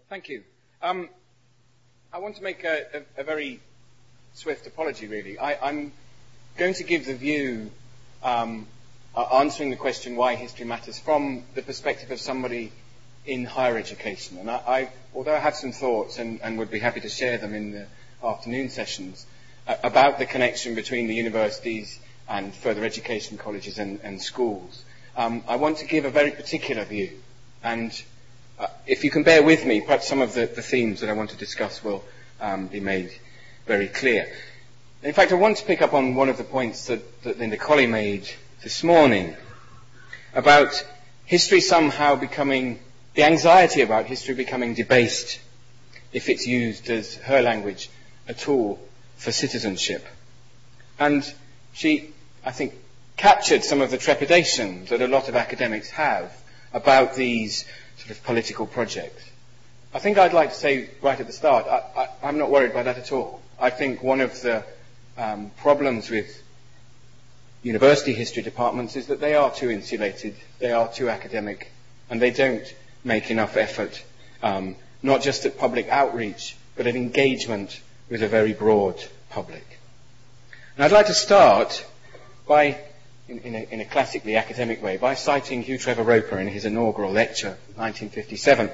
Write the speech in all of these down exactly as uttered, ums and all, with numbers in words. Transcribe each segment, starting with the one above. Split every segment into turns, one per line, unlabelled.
Thank you. Um, I want to make a, a, a very swift apology, really. I, I'm going to give the view, um, uh, answering the question why history matters from the perspective of somebody in higher education. And I, I although I have some thoughts and, and would be happy to share them in the afternoon sessions uh, about the connection between the universities and further education colleges and, and schools, um, I want to give a very particular view. And uh, if you can bear with me, perhaps some of the, the themes that I want to discuss will um, be made very clear. In fact, I want to pick up on one of the points that, that Linda Colley made this morning about history somehow becoming, the anxiety about history becoming debased if it's used as her language, a tool for citizenship. And she, I think, captured some of the trepidation that a lot of academics have about these sort of political projects. I think I'd like to say right at the start, I, I, I'm not worried by that at all. I think one of the um, problems with university history departments is that they are too insulated, they are too academic, and they don't make enough effort, um, not just at public outreach, but at engagement with a very broad public. And I'd like to start by, in, in, a, in a classically academic way, by citing Hugh Trevor Roper in his inaugural lecture in nineteen fifty-seven.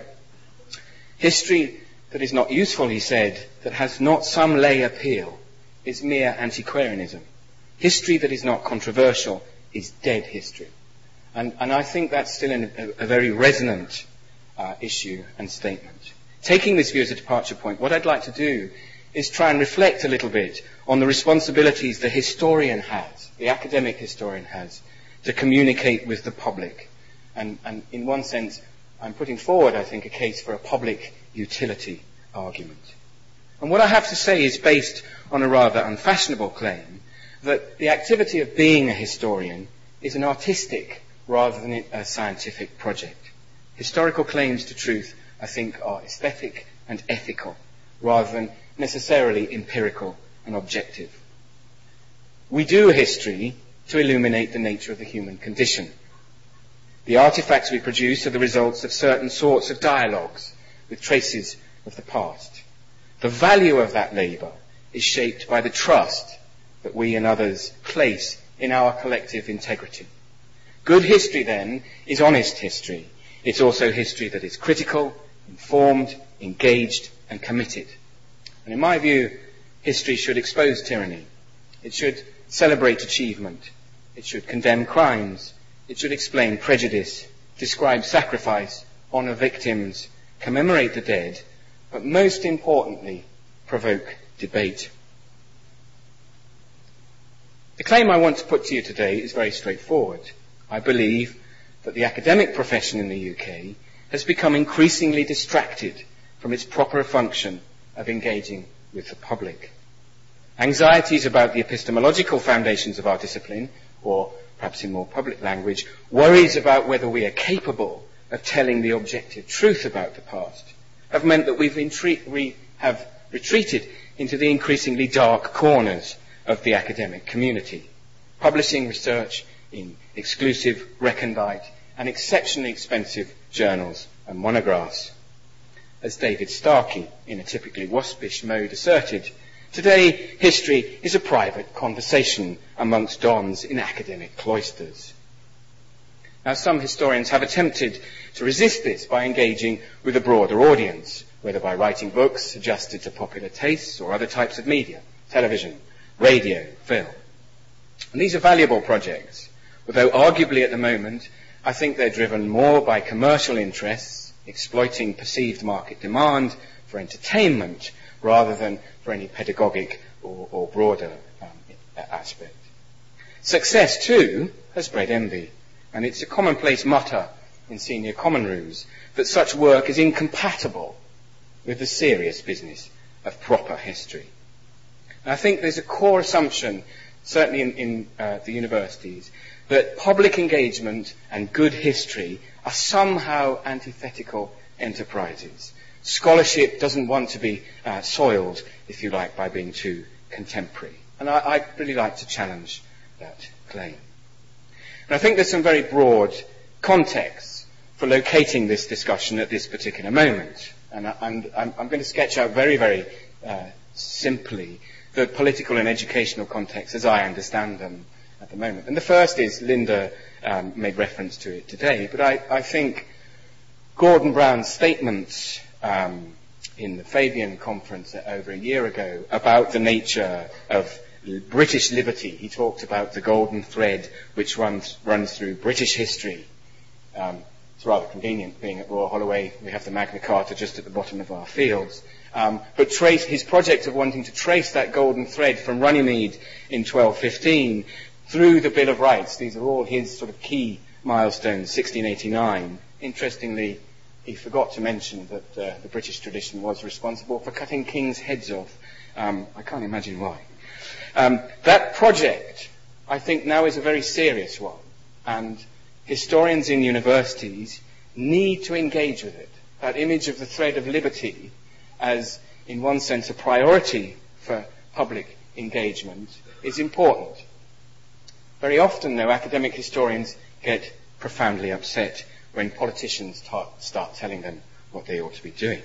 History that is not useful, he said, that has not some lay appeal, is mere antiquarianism. History that is not controversial is dead history. And, and I think that's still an, a, a very resonant uh, issue and statement. Taking this view as a departure point, what I'd like to do is try and reflect a little bit on the responsibilities the historian has, the academic historian has, to communicate with the public. And, and in one sense, I'm putting forward, I think, a case for a public utility argument. And what I have to say is based on a rather unfashionable claim that the activity of being a historian is an artistic rather than a scientific project. Historical claims to truth, I think, are aesthetic and ethical rather than necessarily empirical and objective. We do history to illuminate the nature of the human condition. The artifacts we produce are the results of certain sorts of dialogues with traces of the past. The value of that labour is shaped by the trust that we and others place in our collective integrity. Good history, then, is honest history. It's also history that is critical, informed, engaged, and committed. And in my view, history should expose tyranny. It should celebrate achievement. It should condemn crimes. It should explain prejudice, describe sacrifice, honour victims, commemorate the dead, but most importantly, provoke debate. The claim I want to put to you today is very straightforward. I believe that the academic profession in the U K has become increasingly distracted from its proper function of engaging with the public. Anxieties about the epistemological foundations of our discipline, or perhaps in more public language, worries about whether we are capable of telling the objective truth about the past, have meant that we've intre- we have retreated into the increasingly dark corners of the academic community, publishing research in exclusive, recondite, and exceptionally expensive journals and monographs. As David Starkey, in a typically waspish mode, asserted, today history is a private conversation amongst dons in academic cloisters. Now, some historians have attempted to resist this by engaging with a broader audience, whether by writing books adjusted to popular tastes or other types of media, television, radio, film. And these are valuable projects, although arguably at the moment I think they're driven more by commercial interests, exploiting perceived market demand for entertainment rather than for any pedagogic or, or broader um, aspect. Success, too, has bred envy, and it's a commonplace mutter in senior common rooms that such work is incompatible with the serious business of proper history. And I think there's a core assumption, certainly in, in uh, the universities, that public engagement and good history are somehow antithetical enterprises. Scholarship doesn't want to be uh, soiled, if you like, by being too contemporary. And I, I'd really like to challenge that claim. And I think there's some very broad contexts for locating this discussion at this particular moment. And, I, and I'm, I'm going to sketch out very, very uh, simply the political and educational context as I understand them at the moment. And the first is, Linda um, made reference to it today, but I, I think Gordon Brown's statements um, in the Fabian conference over a year ago about the nature of British liberty. He talked about the golden thread which runs, runs through British history. Um, it's rather convenient being at Royal Holloway. We have the Magna Carta just at the bottom of our fields. Um, but trace his project of wanting to trace that golden thread from Runnymede in twelve fifteen through the Bill of Rights. These are all his sort of key milestones, sixteen eighty-nine. Interestingly, he forgot to mention that uh, the British tradition was responsible for cutting kings' heads off. Um, I can't imagine why. Um, that project, I think, now is a very serious one, and historians in universities need to engage with it. That image of the thread of liberty as, in one sense, a priority for public engagement is important. Very often, though, academic historians get profoundly upset when politicians ta- start telling them what they ought to be doing.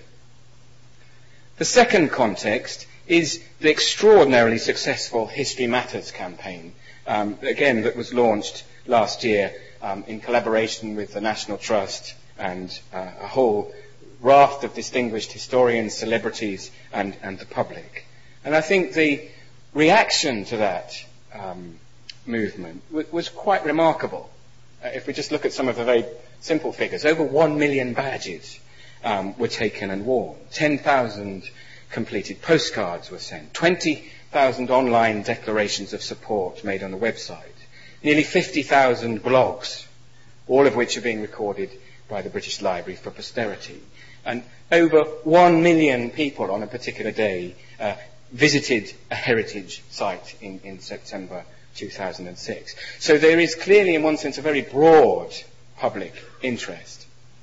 The second context is the extraordinarily successful History Matters campaign, um, again, that was launched last year um, in collaboration with the National Trust and uh, a whole raft of distinguished historians, celebrities, and, and the public. And I think the reaction to that um, movement w- was quite remarkable. Uh, if we just look at some of the very simple figures, over one million badges um, were taken and worn, ten thousand completed postcards were sent, twenty thousand online declarations of support made on the website, nearly fifty thousand blogs, all of which are being recorded by the British Library for posterity. And over one million people on a particular day uh, visited a heritage site in, in September two thousand six. So there is clearly, in one sense, a very broad public interest.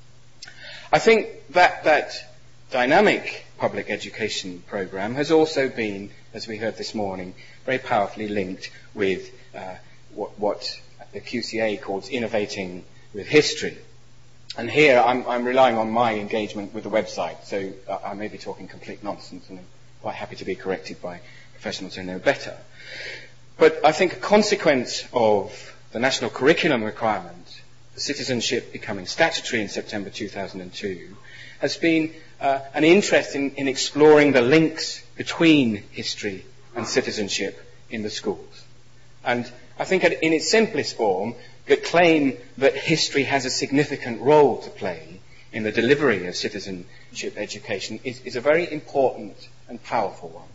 I think that that dynamic public education programme has also been, as we heard this morning, very powerfully linked with uh, what, what the Q C A calls innovating with history. And here I'm, I'm relying on my engagement with the website, so uh, I may be talking complete nonsense, and I'm quite happy to be corrected by professionals who know better. But I think a consequence of the national curriculum requirement, the citizenship becoming statutory in September two thousand two, has been uh, an interest in, in exploring the links between history and citizenship in the schools. And I think in its simplest form, the claim that history has a significant role to play in the delivery of citizenship education is, is a very important and powerful one.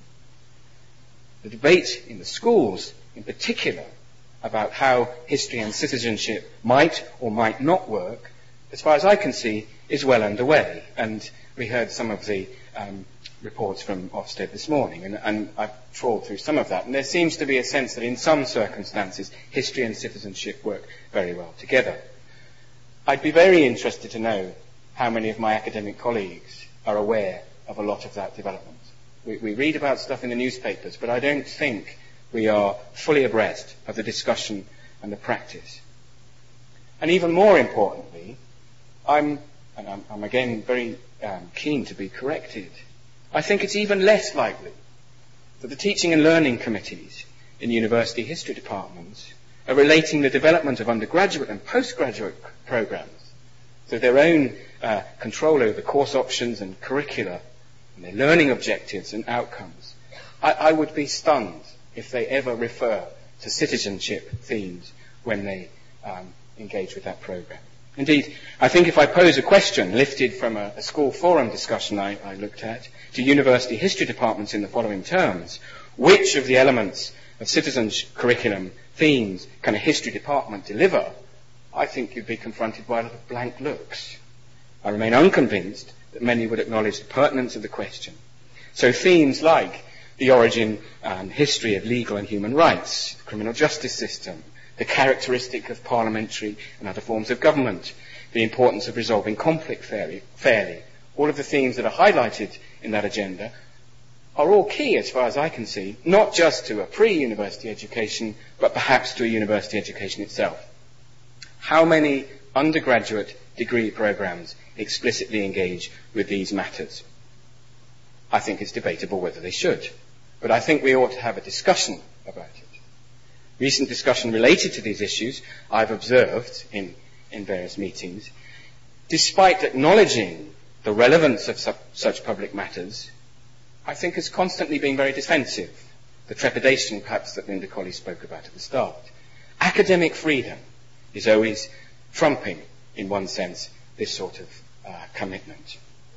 The debate in the schools, in particular, about how history and citizenship might or might not work, as far as I can see, is well underway. And we heard some of the um, reports from Ofsted this morning, and, and I've trawled through some of that. And there seems to be a sense that in some circumstances, history and citizenship work very well together. I'd be very interested to know how many of my academic colleagues are aware of a lot of that development. We, we read about stuff in the newspapers, but I don't think we are fully abreast of the discussion and the practice. And even more importantly, I'm, and I'm, I'm again very um, keen to be corrected, I think it's even less likely that the teaching and learning committees in university history departments are relating the development of undergraduate and postgraduate programs through their own uh, control over course options and curricula and their learning objectives and outcomes. I, I would be stunned if they ever refer to citizenship themes when they um, engage with that program. Indeed, I think if I pose a question lifted from a, a school forum discussion I, I looked at to university history departments in the following terms, which of the elements of citizens' curriculum themes can a history department deliver, I think you'd be confronted by a lot of blank looks. I remain unconvinced that many would acknowledge the pertinence of the question. So themes like the origin and history of legal and human rights, the criminal justice system, the characteristic of parliamentary and other forms of government, the importance of resolving conflict fairly, fairly. All of the themes that are highlighted in that agenda are all key, as far as I can see, not just to a pre-university education, but perhaps to a university education itself. How many undergraduate degree programs explicitly engage with these matters. I think it's debatable whether they should, but I think we ought to have a discussion about it. Recent discussion related to these issues I've observed in, in various meetings, despite acknowledging the relevance of su- such public matters, I think has constantly been very defensive. The trepidation, perhaps, that Linda Colley spoke about at the start. Academic freedom is always trumping, in one sense, this sort of uh, commitment.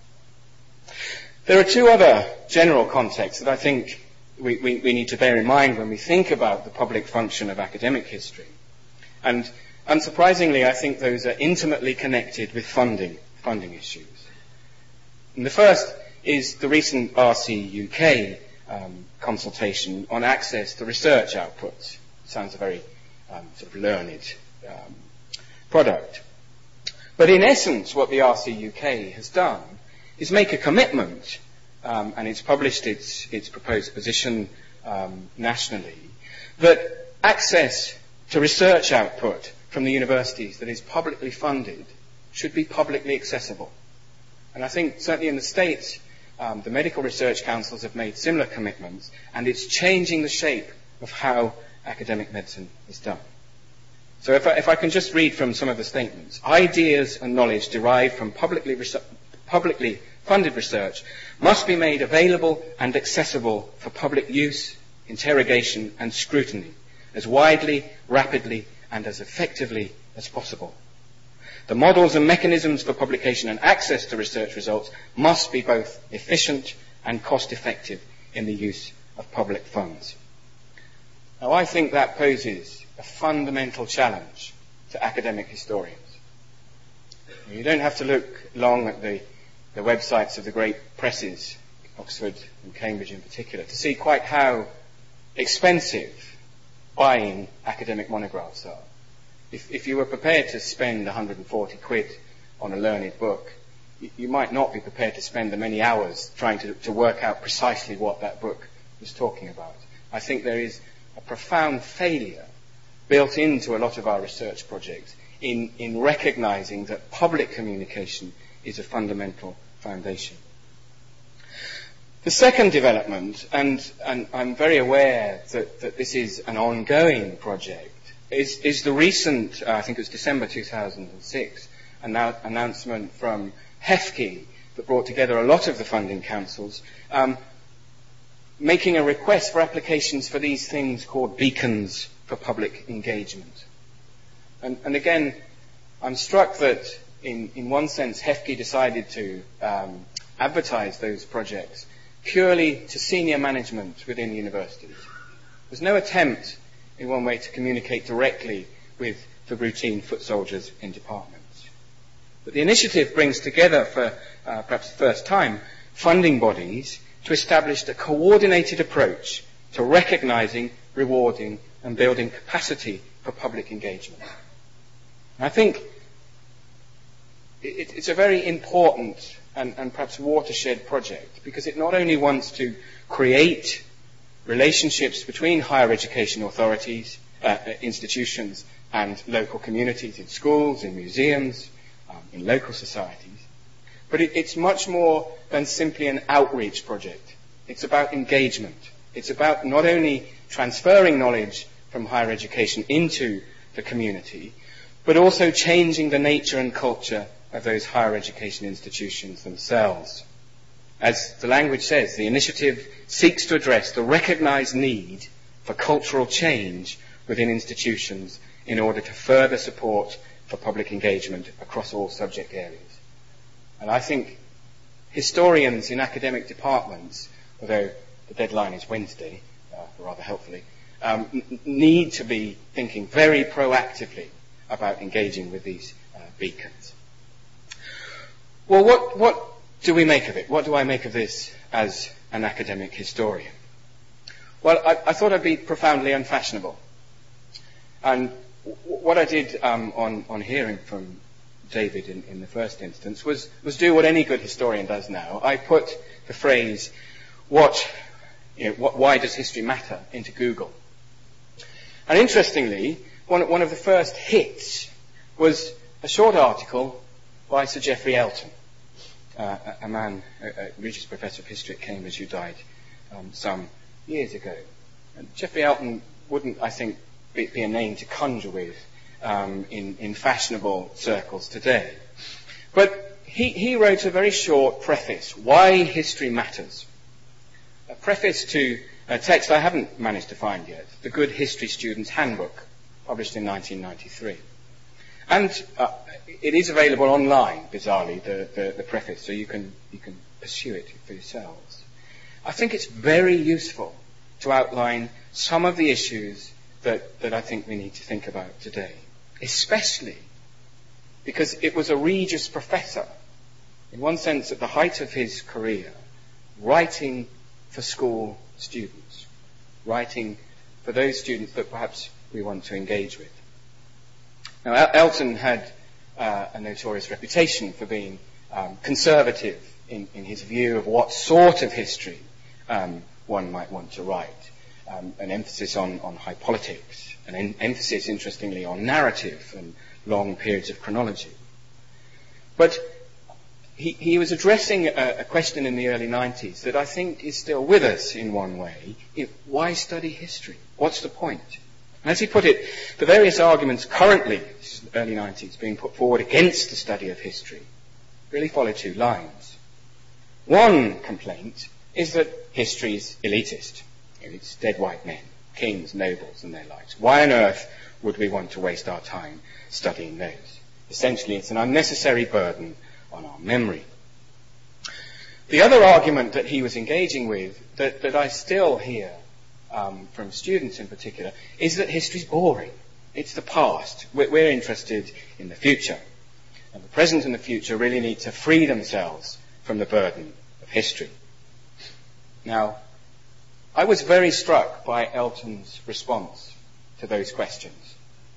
There are two other general contexts that I think we, we, we need to bear in mind when we think about the public function of academic history. And unsurprisingly, I think those are intimately connected with funding, funding issues. And the first is the recent R C U K um, consultation on access to research outputs. Sounds a very um, sort of learned um, product. But in essence, what the R C U K has done is make a commitment, um, and it's published its, its proposed position um, nationally, that access to research output from the universities that is publicly funded should be publicly accessible. And I think certainly in the States, um, the medical research councils have made similar commitments, and it's changing the shape of how academic medicine is done. So if I, if I can just read from some of the statements. Ideas and knowledge derived from publicly, resu- publicly funded research must be made available and accessible for public use, interrogation and scrutiny as widely, rapidly and as effectively as possible. The models and mechanisms for publication and access to research results must be both efficient and cost-effective in the use of public funds. Now, I think that poses a fundamental challenge to academic historians. You don't have to look long at the, the websites of the great presses, Oxford and Cambridge in particular, to see quite how expensive buying academic monographs are. If, if you were prepared to spend one hundred forty quid on a learned book, you, you might not be prepared to spend the many hours trying to, to work out precisely what that book was talking about. I think there is a profound failure built into a lot of our research projects in, in recognizing that public communication is a fundamental foundation. The second development, and, and I'm very aware that, that this is an ongoing project, is, is the recent, uh, I think it was December two thousand six, annou- announcement from HEFCE that brought together a lot of the funding councils, um, making a request for applications for these things called beacons for public engagement. And, and again, I'm struck that in, in one sense HEFCE decided to um, advertise those projects purely to senior management within the universities. There's no attempt in one way to communicate directly with the routine foot soldiers in departments. But the initiative brings together for uh, perhaps the first time funding bodies to establish a coordinated approach to recognizing, rewarding and building capacity for public engagement. And I think it, it's a very important and, and perhaps watershed project because it not only wants to create relationships between higher education authorities, uh, institutions and local communities in schools, in museums, um, in local societies, but it, it's much more than simply an outreach project. It's about engagement. It's about not only transferring knowledge from higher education into the community, but also changing the nature and culture of those higher education institutions themselves. As the language says, the initiative seeks to address the recognized need for cultural change within institutions in order to further support for public engagement across all subject areas. And I think historians in academic departments, although the deadline is Wednesday, uh, rather helpfully, um, n- need to be thinking very proactively about engaging with these uh, beacons. Well, what, what do we make of it? What do I make of this as an academic historian? Well, I, I thought I'd be profoundly unfashionable. And w- what I did um, on, on hearing from David in, in the first instance was, was do what any good historian does now. I put the phrase, what, you know, what, why does history matter, into Google. And interestingly, one, one of the first hits was a short article by Sir Geoffrey Elton, uh, a, a man, a, a Regius Professor of History at Cambridge, who died um, some years ago. And Geoffrey Elton wouldn't, I think, be, be a name to conjure with um, in, in fashionable circles today. But he, he wrote a very short preface, Why History Matters. A preface to a text I haven't managed to find yet, The Good History Student's Handbook, published in nineteen ninety-three. And uh, it is available online, bizarrely, the, the, the preface, so you can, you can pursue it for yourselves. I think it's very useful to outline some of the issues that, that I think we need to think about today, especially because it was a Regius Professor, in one sense at the height of his career, writing for school students, writing for those students that perhaps we want to engage with. Now, Elton had uh, a notorious reputation for being um, conservative in, in his view of what sort of history um, one might want to write. Um, an emphasis on, on high politics, an en- emphasis, interestingly, on narrative and long periods of chronology. But he, he was addressing a, a question in the early nineties that I think is still with us in one way. If, why study history? What's the point? And as he put it, the various arguments currently, this is the early nineties, being put forward against the study of history really follow two lines. One complaint is that history is elitist. It's dead white men, kings, nobles, and their likes. Why on earth would we want to waste our time studying those? Essentially, it's an unnecessary burden on our memory. The other argument that he was engaging with, that, that I still hear um, from students in particular, is that history's boring. It's the past. We're, we're interested in the future. And the present and the future really need to free themselves from the burden of history. Now, I was very struck by Elton's response to those questions.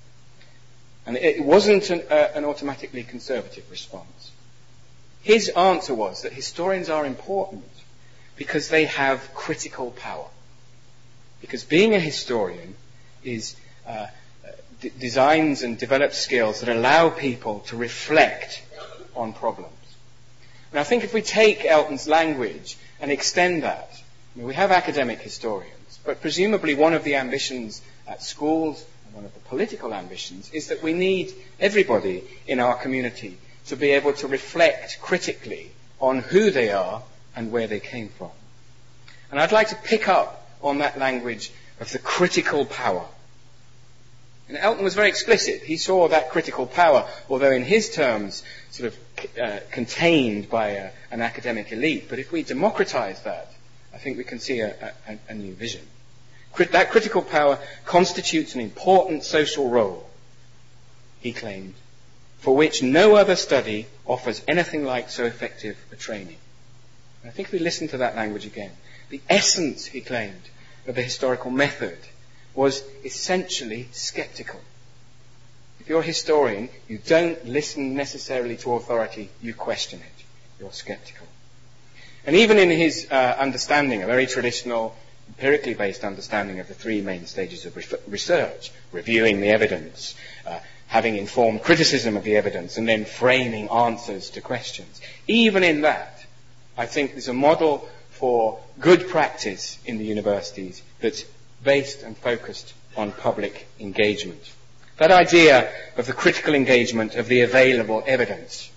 And it wasn't an, uh, an automatically conservative response. His answer was that historians are important because they have critical power. Because being a historian is uh, d- designs and develops skills that allow people to reflect on problems. And I think if we take Elton's language and extend that, I mean, we have academic historians, but presumably one of the ambitions at schools and one of the political ambitions is that we need everybody in our community to be able to reflect critically on who they are and where they came from. And I'd like to pick up on that language of the critical power. And Elton was very explicit. He saw that critical power, although in his terms sort of uh, contained by a, an academic elite. But if we democratize that, I think we can see a, a, a new vision. Crit- that critical power constitutes an important social role, he claimed, for which no other study offers anything like so effective a training. And I think if we listen to that language again, the essence, he claimed, of the historical method was essentially skeptical. If you're a historian, you don't listen necessarily to authority, you question it. You're skeptical. And even in his uh, understanding, a very traditional, empirically based understanding of the three main stages of re- research, reviewing the evidence, uh, having informed criticism of the evidence, and then framing answers to questions. Even in that, I think there's a model for good practice in the universities that's based and focused on public engagement. That idea of the critical engagement of the available evidence.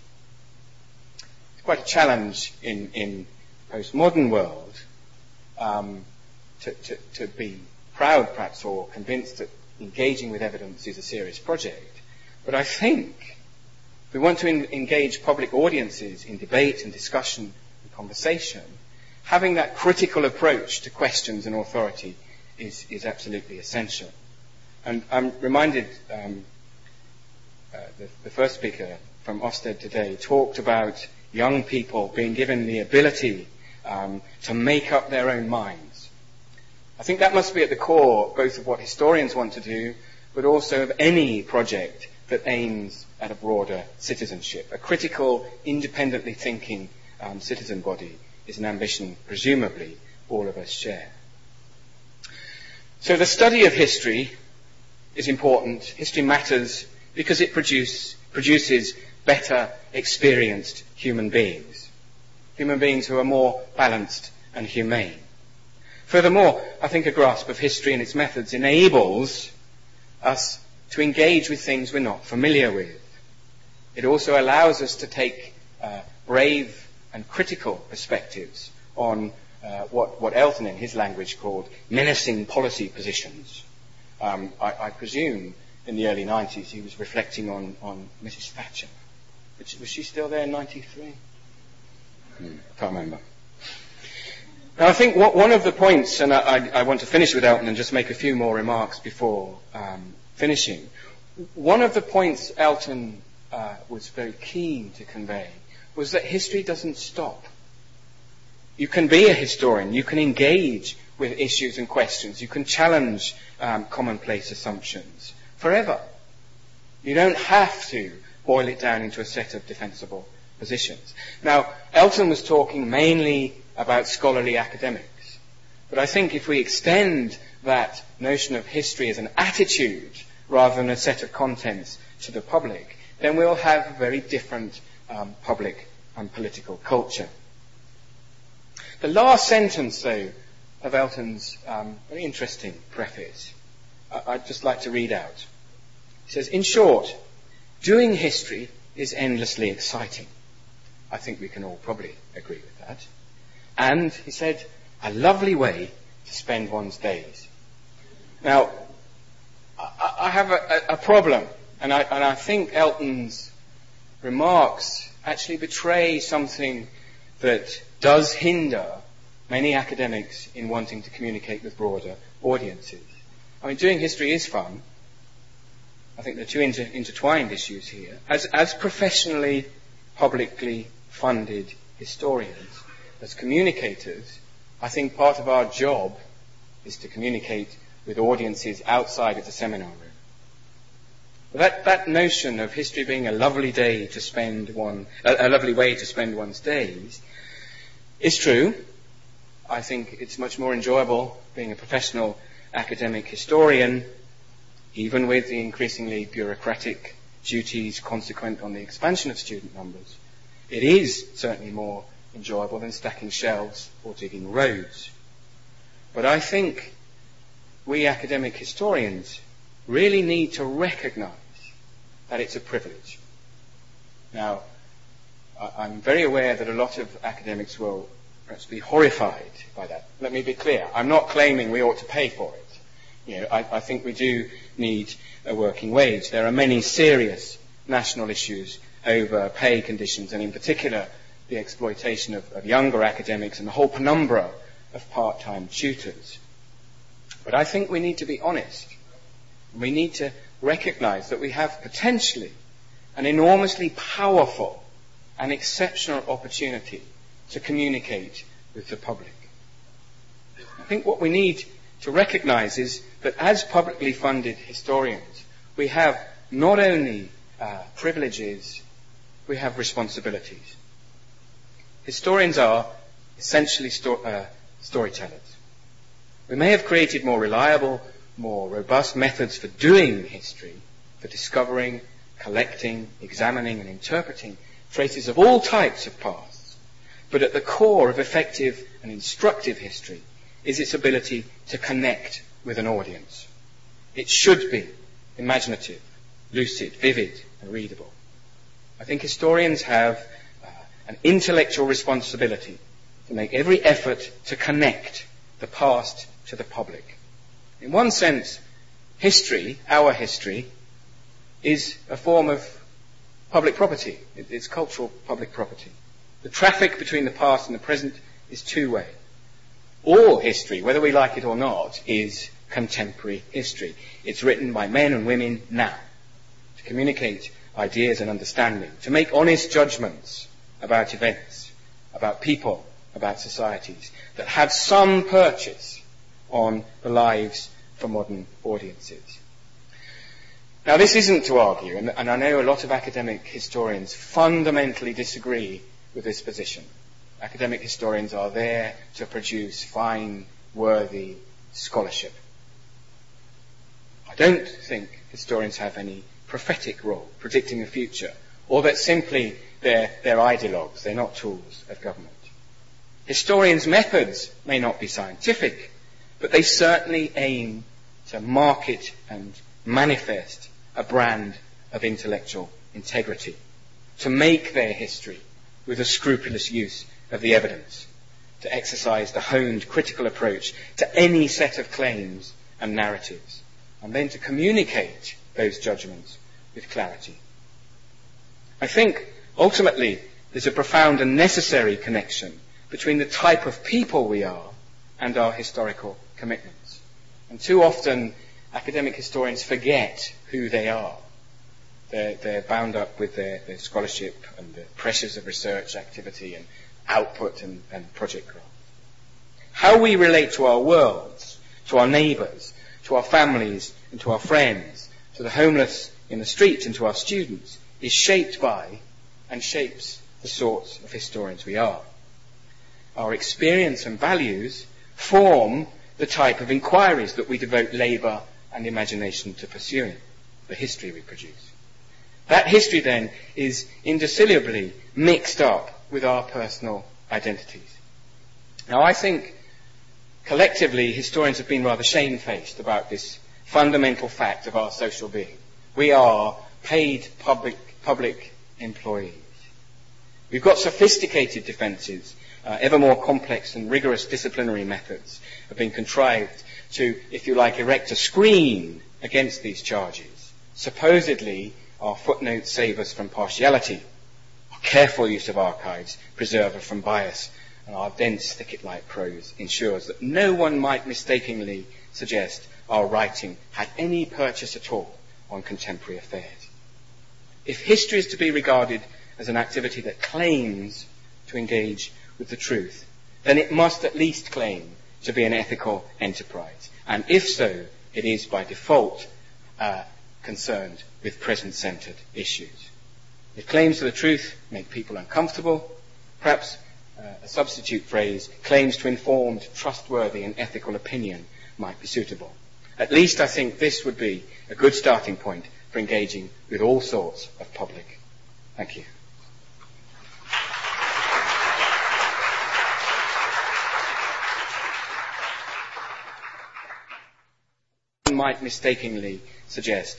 It's quite a challenge in, in postmodern world um, to, to, to be proud, perhaps, or convinced that engaging with evidence is a serious project. But I think if we want to in, engage public audiences in debate and discussion and conversation, having that critical approach to questions and authority is, is absolutely essential. And I'm reminded, um, uh, the, the first speaker from Ofsted today talked about young people being given the ability um, to make up their own minds. I think that must be at the core both of what historians want to do, but also of any project that aims at a broader citizenship. A critical, independently thinking um, citizen body is an ambition, presumably, all of us share. So the study of history is important. History matters because it produce, produces better experienced human beings. Human beings who are more balanced and humane. Furthermore, I think a grasp of history and its methods enables us to engage with things we're not familiar with. It also allows us to take uh, brave and critical perspectives on uh, what, what Elton in his language called menacing policy positions. Um, I, I presume in the early nineties he was reflecting on, on Missus Thatcher. Was she still there in ninety-three? Hmm, I can't remember. Now, I think what, one of the points, and I, I, I want to finish with Elton and just make a few more remarks before um, finishing. One of the points Elton uh, was very keen to convey was that history doesn't stop. You can be a historian. You can engage with issues and questions. You can challenge um, commonplace assumptions forever. You don't have to boil it down into a set of defensible positions. Now, Elton was talking mainly about scholarly academics. But I think if we extend that notion of history as an attitude rather than a set of contents to the public, then we'll have a very different um, public and political culture. The last sentence, though, of Elton's um, very interesting preface, I- I'd just like to read out. He says, "In short, doing history is endlessly exciting." I think we can all probably agree with that. And, he said, a lovely way to spend one's days. Now, I, I have a, a problem, and I, and I think Elton's remarks actually betray something that does hinder many academics in wanting to communicate with broader audiences. I mean, doing history is fun. I think there are two inter- intertwined issues here. As, as professionally, publicly funded historians, as communicators, I think part of our job is to communicate with audiences outside of the seminar room. But that, that notion of history being a lovely day to spend one, a, a lovely way to spend one's days, is true. I think it's much more enjoyable being a professional academic historian, even with the increasingly bureaucratic duties consequent on the expansion of student numbers. It is certainly more enjoyable than stacking shelves or digging roads. But I think we academic historians really need to recognise that it's a privilege. Now, I'm very aware that a lot of academics will perhaps be horrified by that. Let me be clear. I'm not claiming we ought to pay for it. You know, I, I think we do need a working wage. There are many serious national issues over pay conditions, and in particular the exploitation of, of younger academics and the whole penumbra of part-time tutors. But I think we need to be honest. We need to recognise that we have potentially an enormously powerful and exceptional opportunity to communicate with the public. I think what we need to recognise is that as publicly funded historians, we have not only uh, privileges, we have responsibilities. Historians are essentially sto- uh, storytellers. We may have created more reliable, more robust methods for doing history, for discovering, collecting, examining and interpreting traces of all types of pasts. But at the core of effective and instructive history is its ability to connect with an audience. It should be imaginative, lucid, vivid and readable. I think historians have uh, an intellectual responsibility to make every effort to connect the past to the public. In one sense, history, our history, is a form of public property. It's cultural public property. The traffic between the past and the present is two-way. All history, whether we like it or not, is contemporary history. It's written by men and women now to communicate ideas and understanding, to make honest judgments about events, about people, about societies that have some purchase on the lives for modern audiences. Now, this isn't to argue, and, and I know a lot of academic historians fundamentally disagree with this position. Academic historians are there to produce fine, worthy scholarship. I don't think historians have any prophetic role, predicting the future, or that simply they're, they're ideologues, they're not tools of government. Historians' methods may not be scientific, but they certainly aim to market and manifest a brand of intellectual integrity, to make their history with a scrupulous use of the evidence, to exercise the honed critical approach to any set of claims and narratives, and then to communicate those judgments with clarity. I think, ultimately, there's a profound and necessary connection between the type of people we are and our historical commitments. And too often, academic historians forget who they are. They're, they're bound up with their, their scholarship and the pressures of research activity and output and, and project growth. How we relate to our worlds, to our neighbours, to our families and to our friends, to the homeless in the street and to our students, is shaped by and shapes the sorts of historians we are. Our experience and values form the type of inquiries that we devote labour and imagination to pursuing, the history we produce. That history, then, is indissolubly mixed up with our personal identities. Now, I think collectively historians have been rather shamefaced about this fundamental fact of our social being. We are paid public, public employees. We've got sophisticated defences. Uh, ever more complex and rigorous disciplinary methods have been contrived to, if you like, erect a screen against these charges. Supposedly, our footnotes save us from partiality. Our careful use of archives preserve us from bias. And our dense thicket-like prose ensures that no one might mistakenly suggest our writing had any purchase at all on contemporary affairs. If history is to be regarded as an activity that claims to engage with the truth, then it must at least claim to be an ethical enterprise. And if so, it is by default uh, concerned with present-centred issues. If claims to the truth make people uncomfortable, perhaps uh, a substitute phrase, claims to informed, trustworthy and ethical opinion might be suitable. At least I think this would be a good starting point for engaging with all sorts of public. Thank you. Might mistakenly suggest